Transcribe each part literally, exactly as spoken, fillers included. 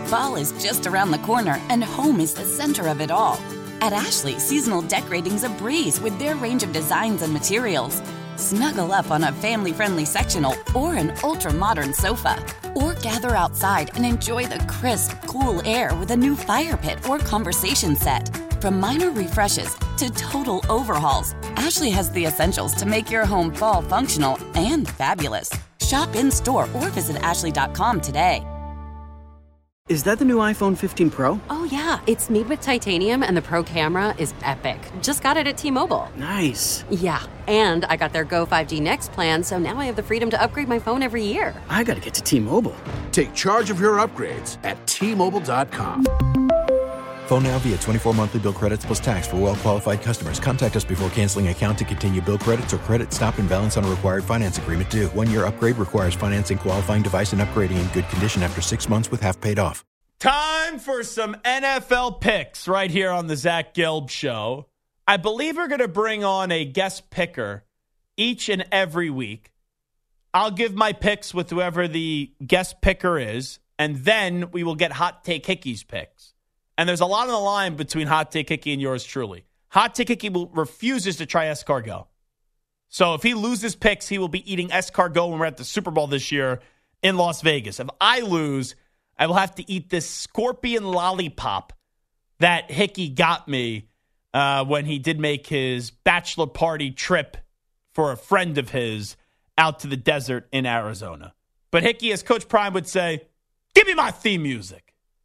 Fall is just around the corner, and home is the center of it all. At Ashley, seasonal decorating's a breeze with their range of designs and materials. Snuggle up on a family-friendly sectional or an ultra-modern sofa. Or gather outside and enjoy the crisp, cool air with a new fire pit or conversation set. From minor refreshes to total overhauls, Ashley has the essentials to make your home fall functional and fabulous. Shop in-store or visit ashley dot com today. Is that the new iPhone fifteen Pro? Oh, yeah. It's made with titanium, and the Pro camera is epic. Just got it at T-Mobile. Nice. Yeah, and I got their Go five G Next plan, so now I have the freedom to upgrade my phone every year. I gotta get to T-Mobile. Take charge of your upgrades at T Mobile dot com. Phone now via twenty-four monthly bill credits plus tax for well-qualified customers. Contact us before canceling account to continue bill credits or credit stop and balance on a required finance agreement due. One-year upgrade requires financing qualifying device and upgrading in good condition after six months with half paid off. Time for some N F L picks right here on the Zach Gelb Show. I believe we're going to bring on a guest picker each and every week. I'll give my picks with whoever the guest picker is, and then we will get Hot Take Hickey's picks. And there's a lot on the line between Hot Take Hickey and yours truly. Hot Take Hickey will, refuses to try escargot. So if he loses picks, he will be eating escargot when we're at the Super Bowl this year in Las Vegas. If I lose, I will have to eat this scorpion lollipop that Hickey got me uh, when he did make his bachelor party trip for a friend of his out to the desert in Arizona. But Hickey, as Coach Prime would say, give me my theme music.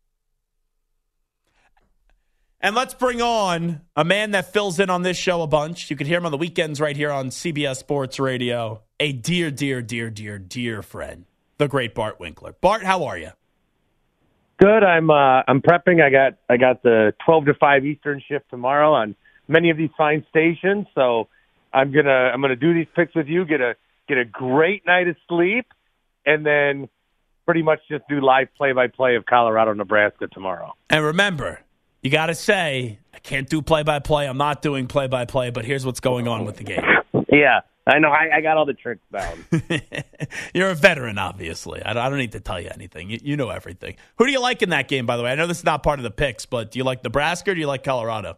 And let's bring on a man that fills in on this show a bunch. You can hear him on the weekends right here on C B S Sports Radio. A dear, dear, dear, dear, dear friend, the great Bart Winkler. Bart, how are you? Good. I'm uh, I'm prepping. I got I got the twelve to five Eastern shift tomorrow on many of these fine stations. So I'm gonna I'm gonna do these picks with you. Get a get a great night of sleep, and then pretty much just do live play by play of Colorado, Nebraska tomorrow. And remember, you got to say, I can't do play by play. I'm not doing play by play. But here's what's going on with the game. Yeah. I know. I, I got all the tricks down. You're a veteran, obviously. I don't, I don't need to tell you anything. You, you know everything. Who do you like in that game, by the way? I know this is not part of the picks, but do you like Nebraska or do you like Colorado?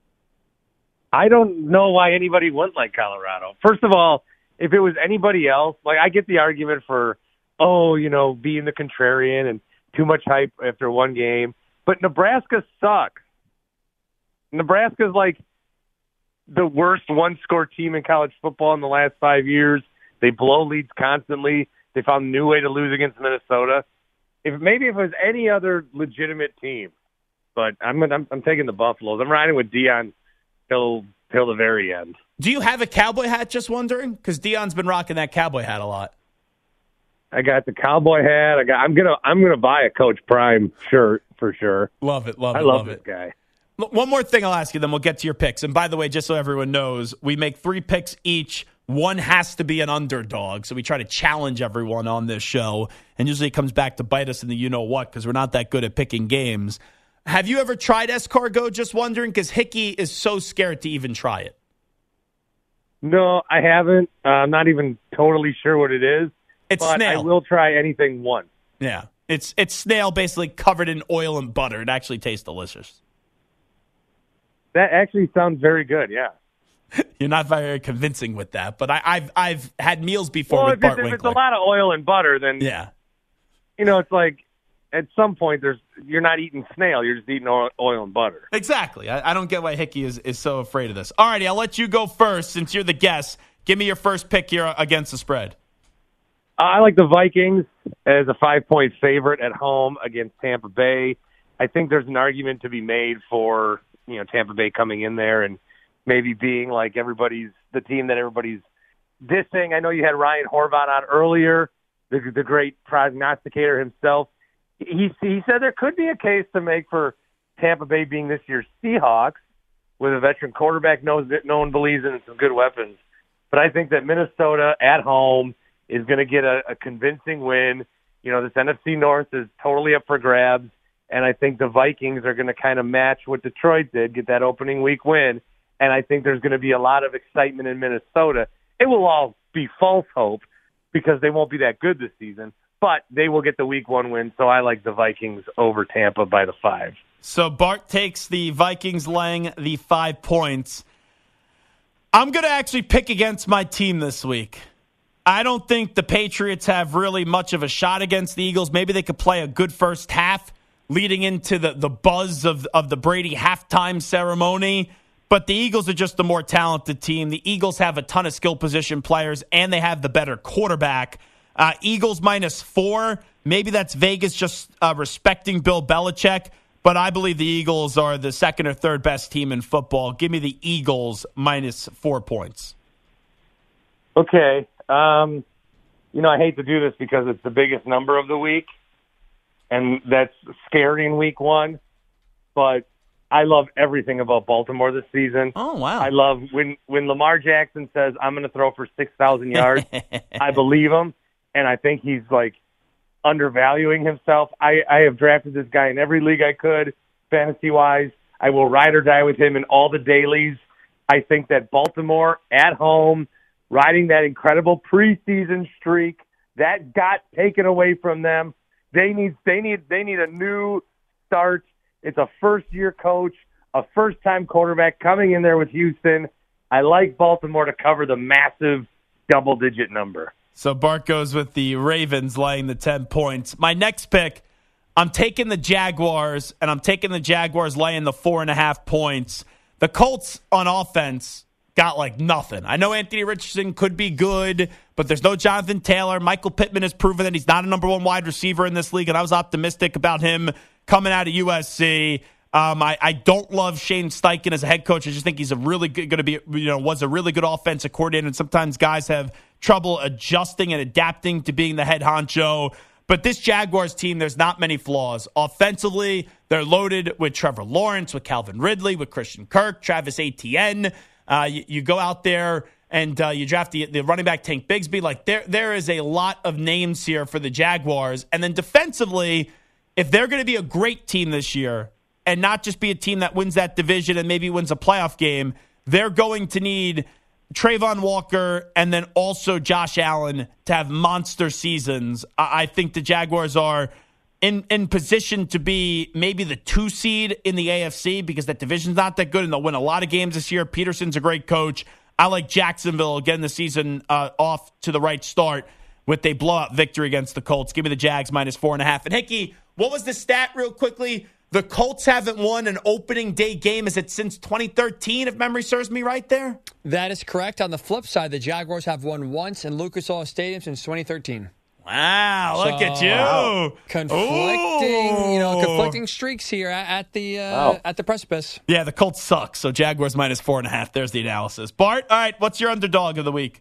I don't know why anybody wouldn't like Colorado. First of all, if it was anybody else, like I get the argument for, oh, you know, being the contrarian and too much hype after one game. But Nebraska sucks. Nebraska's like the worst one-score team in college football in the last five years. They blow leads constantly. They found a new way to lose against Minnesota. If maybe if it was any other legitimate team, but I'm I'm, I'm taking the Buffaloes. I'm riding with Deion till till the very end. Do you have a cowboy hat? Just wondering, because Deion's been rocking that cowboy hat a lot. I got the cowboy hat. I got. I'm gonna I'm gonna buy a Coach Prime shirt for sure. Love it. Love it. I love, love this it. guy. One more thing I'll ask you, then we'll get to your picks. And by the way, just so everyone knows, we make three picks each. One has to be an underdog. So we try to challenge everyone on this show. And usually it comes back to bite us in the you-know-what because we're not that good at picking games. Have you ever tried escargot? Just wondering, because Hickey is so scared to even try it. No, I haven't. Uh, I'm not even totally sure what it is. It's but snail. I will try anything once. Yeah. It's, it's snail basically covered in oil and butter. It actually tastes delicious. That actually sounds very good, yeah. You're not very convincing with that, but I, I've I've had meals before well, with if Bart it's, if Winkler. it's a lot of oil and butter, then yeah, you know, it's like at some point there's you're not eating snail, you're just eating oil, oil and butter. Exactly. I, I don't get why Hickey is, is so afraid of this. All righty, I'll let you go first since you're the guest. Give me your first pick here against the spread. I like the Vikings as a five-point favorite at home against Tampa Bay. I think there's an argument to be made for, you know, Tampa Bay coming in there and maybe being like everybody's, the team that everybody's dissing. I know you had Ryan Horvath on earlier, the, the great prognosticator himself. He, he said there could be a case to make for Tampa Bay being this year's Seahawks with a veteran quarterback knows that no one believes in and some good weapons. But I think that Minnesota at home is going to get a, a convincing win. You know, this N F C North is totally up for grabs, and I think the Vikings are going to kind of match what Detroit did, get that opening week win, and I think there's going to be a lot of excitement in Minnesota. It will all be false hope because they won't be that good this season, but they will get the week one win, so I like the Vikings over Tampa by the five. So Bart takes the Vikings laying the five points. I'm going to actually pick against my team this week. I don't think the Patriots have really much of a shot against the Eagles. Maybe they could play a good first half leading into the, the buzz of, of the Brady halftime ceremony. But the Eagles are just the more talented team. The Eagles have a ton of skill position players, and they have the better quarterback. Uh, Eagles minus four. Maybe that's Vegas just uh, respecting Bill Belichick. But I believe the Eagles are the second or third best team in football. Give me the Eagles minus four points. Okay. Um, you know, I hate to do this because it's the biggest number of the week, and that's scary in week one. But I love everything about Baltimore this season. Oh, wow. I love when, when Lamar Jackson says, I'm going to throw for six thousand yards. I believe him, and I think he's, like, undervaluing himself. I, I have drafted this guy in every league I could, fantasy-wise. I will ride or die with him in all the dailies. I think that Baltimore at home, riding that incredible preseason streak, that got taken away from them. They need they need they need a new start. It's a first-year coach, a first-time quarterback coming in there with Houston. I like Baltimore to cover the massive double-digit number. So Bart goes with the Ravens laying the ten points. My next pick, I'm taking the Jaguars, and I'm taking the Jaguars laying the four and a half points. The Colts on offense got like nothing. I know Anthony Richardson could be good, but there's no Jonathan Taylor. Michael Pittman has proven that he's not a number one wide receiver in this league, and I was optimistic about him coming out of U S C. Um, I, I don't love Shane Steichen as a head coach. I just think he's a really good, going to be, you know, was a really good offensive coordinator. And sometimes guys have trouble adjusting and adapting to being the head honcho. But this Jaguars team, there's not many flaws. Offensively, they're loaded with Trevor Lawrence, with Calvin Ridley, with Christian Kirk, Travis Etienne. Uh, you, you go out there and uh, you draft the, the running back Tank Bigsby. Like there, there is a lot of names here for the Jaguars. And then defensively, if they're going to be a great team this year, and not just be a team that wins that division and maybe wins a playoff game, they're going to need Trayvon Walker and then also Josh Allen to have monster seasons. I think the Jaguars are in, in position to be maybe the two seed in the A F C because that division's not that good, and they'll win a lot of games this year. Peterson's a great coach. I like Jacksonville getting the season uh, off to the right start with a blowout victory against the Colts. Give me the Jags minus four and a half. And Hickey, what was the stat real quickly? The Colts haven't won an opening day game. Is it since twenty thirteen, if memory serves me right there? That is correct. On the flip side, the Jaguars have won once in Lucas Oil Stadium since twenty thirteen. Wow, look so, at you. Wow. Conflicting, Ooh. you know, conflicting streaks here at, at the uh, wow. at the precipice. Yeah, the Colts suck. So Jaguars minus four and a half. There's the analysis. Bart, all right, what's your underdog of the week?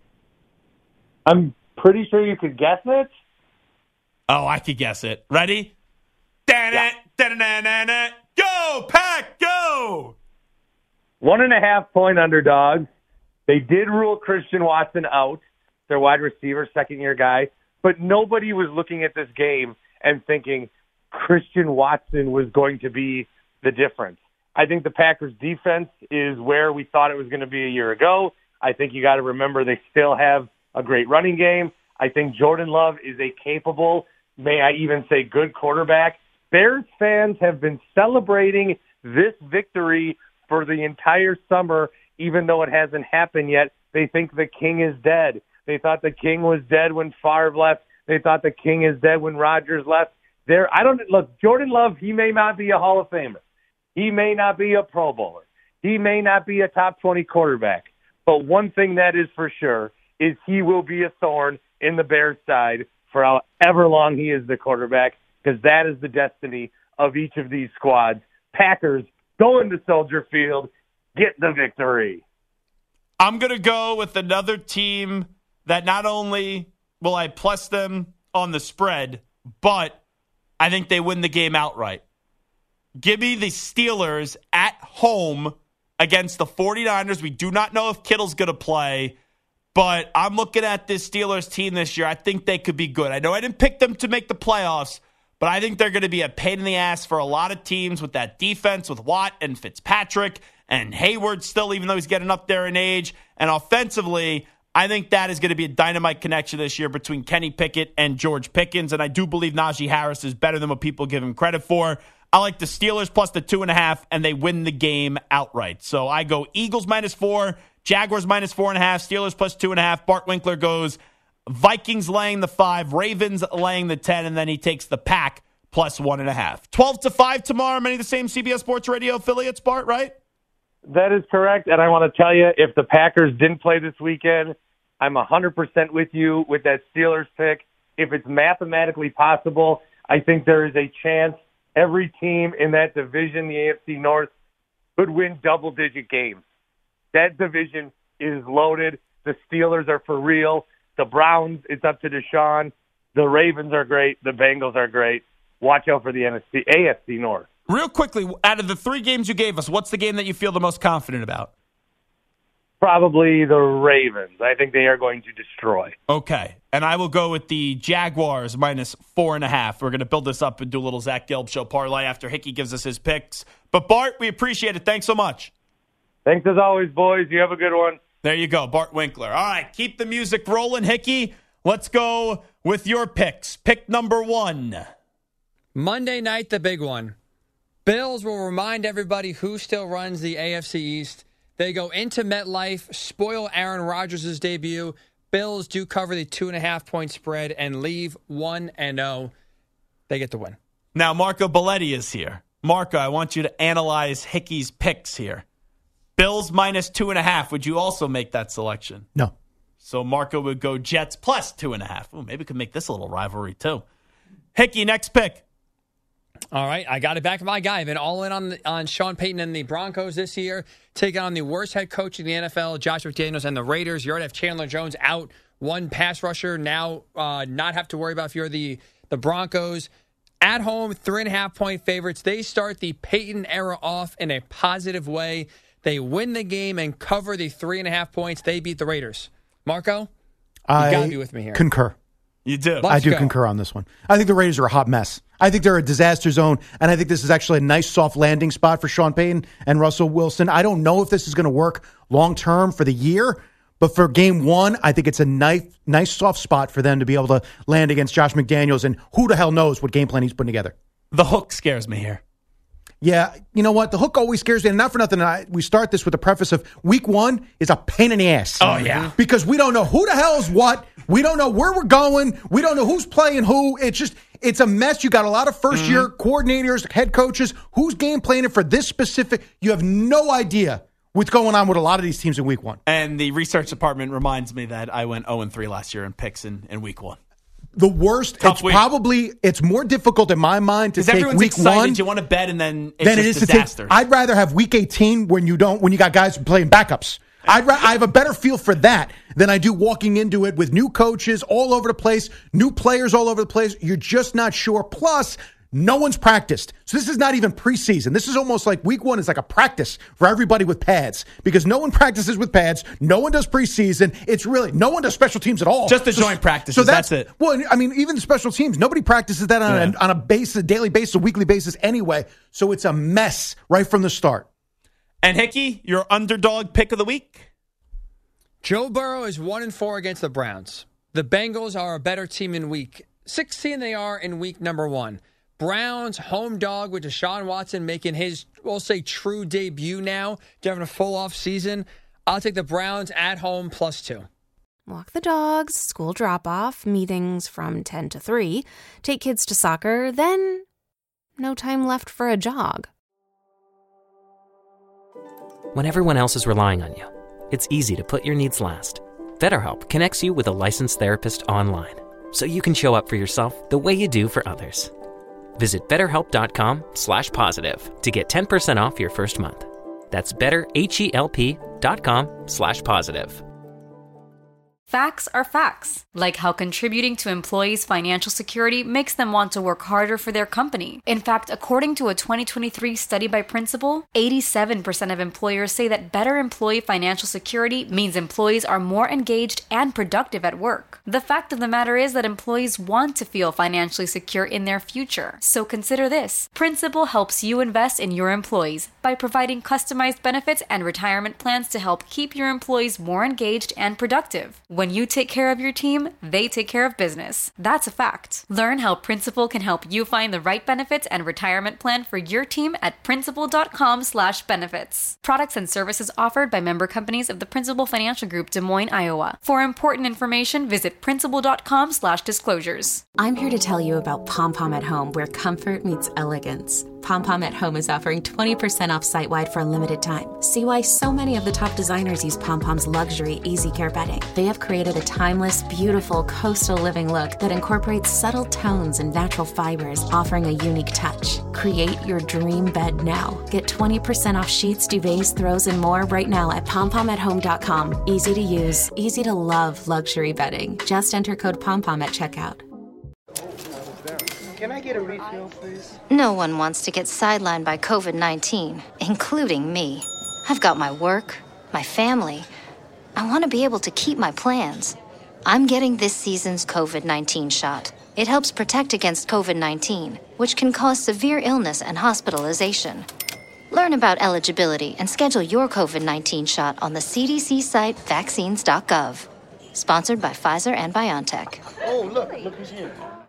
I'm pretty sure you could guess it. Oh, I could guess it. Ready? Da-na, da-na-na-na. Go, Pack, go! One and a half point underdogs. They did rule Christian Watson out, their wide receiver, second-year guy, but nobody was looking at this game and thinking Christian Watson was going to be the difference. I think the Packers' defense is where we thought it was going to be a year ago. I think you got to remember they still have a great running game. I think Jordan Love is a capable, may I even say good quarterback. Bears fans have been celebrating this victory for the entire summer, even though it hasn't happened yet. They think the king is dead. They thought the king was dead when Favre left. They thought the king is dead when Rodgers left. There, I don't look. Jordan Love, he may not be a Hall of Famer. He may not be a Pro Bowler. He may not be a top twenty quarterback. But one thing that is for sure is he will be a thorn in the Bears' side for however long he is the quarterback, because that is the destiny of each of these squads. Packers go into Soldier Field, get the victory. I'm going to go with another team that not only will I plus them on the spread, but I think they win the game outright. Give me the Steelers at home against the 49ers. We do not know if Kittle's going to play, but I'm looking at this Steelers team this year. I think they could be good. I know I didn't pick them to make the playoffs, but I think they're going to be a pain in the ass for a lot of teams with that defense, with Watt and Fitzpatrick and Hayward still, even though he's getting up there in age. And offensively, I think that is going to be a dynamite connection this year between Kenny Pickett and George Pickens, and I do believe Najee Harris is better than what people give him credit for. I like the Steelers plus the two and a half, and they win the game outright. So I go Eagles minus four, Jaguars minus four and a half, Steelers plus two and a half. Bart Winkler goes Vikings laying the five, Ravens laying the ten, and then he takes the Pack plus one and a half. twelve to five tomorrow. Many of the same C B S Sports Radio affiliates, Bart, right? That is correct, and I want to tell you, if the Packers didn't play this weekend, I'm one hundred percent with you with that Steelers pick. If it's mathematically possible, I think there is a chance every team in that division, the A F C North, could win double-digit games. That division is loaded. The Steelers are for real. The Browns, it's up to Deshaun. The Ravens are great. The Bengals are great. Watch out for the N F C, A F C North. Real quickly, out of the three games you gave us, what's the game that you feel the most confident about? Probably the Ravens. I think they are going to destroy. Okay. And I will go with the Jaguars minus four and a half. We're going to build this up and do a little Zach Gelb Show parlay after Hickey gives us his picks. But, Bart, we appreciate it. Thanks so much. Thanks as always, boys. You have a good one. There you go, Bart Winkler. All right, keep the music rolling, Hickey. Let's go with your picks. Pick number one. Monday night, the big one. Bills will remind everybody who still runs the A F C East. They go into MetLife, spoil Aaron Rodgers' debut. Bills do cover the two and a half point spread and leave one and oh. They get the win. Now, Marco Belletti is here. Marco, I want you to analyze Hickey's picks here. Bills minus two and a half. Would you also make that selection? No. So Marco would go Jets plus two and a half. Ooh, maybe we could make this a little rivalry too. Hickey, next pick. All right, I got it back. My guy. I've been all in on the, on Sean Payton and the Broncos this year, taking on the worst head coach in the N F L, Josh McDaniels, and the Raiders. You already have Chandler Jones out, one pass rusher. Now uh, not have to worry about if you're the, the Broncos. At home, three and a half point favorites. They start the Payton era off in a positive way. They win the game and cover the three and a half points. They beat the Raiders. Marco, you got to be with me here. Concur. You do. Let's I do go. concur on this one. I think the Raiders are a hot mess. I think they're a disaster zone, and I think this is actually a nice soft landing spot for Sean Payton and Russell Wilson. I don't know if this is going to work long-term for the year, but for game one, I think it's a nice, nice soft spot for them to be able to land against Josh McDaniels, and who the hell knows what game plan he's putting together. The hook scares me here. Yeah, you know what? The hook always scares me. And not for nothing, I, we start this with the preface of week one is a pain in the ass. Oh, yeah. Because we don't know who the hell's what. We don't know where we're going. We don't know who's playing who. It's just, it's a mess. You got a lot of first-year mm-hmm. coordinators, head coaches. Who's game planning for this specific? You have no idea what's going on with a lot of these teams in week one. And the research department reminds me that I went oh and three last year in picks in, in week one. The worst, Tough it's week. probably, it's more difficult in my mind to take everyone's week excited. one. You want to bet and then it's than just it is disaster. to take. I'd rather have week eighteen when you don't, when you got guys playing backups. I'd ra- I have a better feel for that than I do walking into it with new coaches all over the place, new players all over the place. You're just not sure. Plus, no one's practiced. So this is not even preseason. This is almost like week one is like a practice for everybody with pads because no one practices with pads. No one does preseason. It's really, no one does special teams at all. Just the so, joint practices. So that's, that's it. Well, I mean, even the special teams, nobody practices that on, yeah. a, on a basis, a daily basis, a weekly basis anyway. So it's a mess right from the start. And Hickey, your underdog pick of the week? Joe Burrow is one and four against the Browns. The Bengals are a better team in week sixteen than they are in week number one. Browns home dog with Deshaun Watson making his, we'll say, true debut now, having a full off season. I'll take the Browns at home plus two. Walk the dogs, school drop-off, meetings from ten to three, take kids to soccer, then no time left for a jog. When everyone else is relying on you, it's easy to put your needs last. BetterHelp connects you with a licensed therapist online, so you can show up for yourself the way you do for others. Visit betterhelp.com slash positive to get ten percent off your first month. That's betterhelp.com slash positive. Facts are facts, like how contributing to employees' financial security makes them want to work harder for their company. In fact, according to a twenty twenty-three study by Principal, eighty-seven percent of employers say that better employee financial security means employees are more engaged and productive at work. The fact of the matter is that employees want to feel financially secure in their future. So consider this. Principal helps you invest in your employees by providing customized benefits and retirement plans to help keep your employees more engaged and productive. When you take care of your team, they take care of business. That's a fact. Learn how Principal can help you find the right benefits and retirement plan for your team at principal.com slash benefits. Products and services offered by member companies of the Principal Financial Group, Des Moines, Iowa. For important information, visit principal.com slash disclosures. I'm here to tell you about Pom Pom at Home, where comfort meets elegance. Pom Pom at Home is offering twenty percent off site-wide for a limited time. See why so many of the top designers use Pom Pom's luxury Easy Care bedding. They have created a timeless, beautiful coastal living look that incorporates subtle tones and natural fibers, offering a unique touch. Create your dream bed now. Get twenty percent off sheets, duvets, throws, and more right now at pom pom at home dot com. Easy to use, easy to love luxury bedding. Just enter code POMPOM at checkout. Can I get a refill, please? No one wants to get sidelined by covid nineteen, including me. I've got my work, my family. I want to be able to keep my plans. I'm getting this season's covid nineteen shot. It helps protect against covid nineteen, which can cause severe illness and hospitalization. Learn about eligibility and schedule your covid nineteen shot on the C D C site vaccines dot gov. Sponsored by Pfizer and BioNTech. Oh, look, look who's here.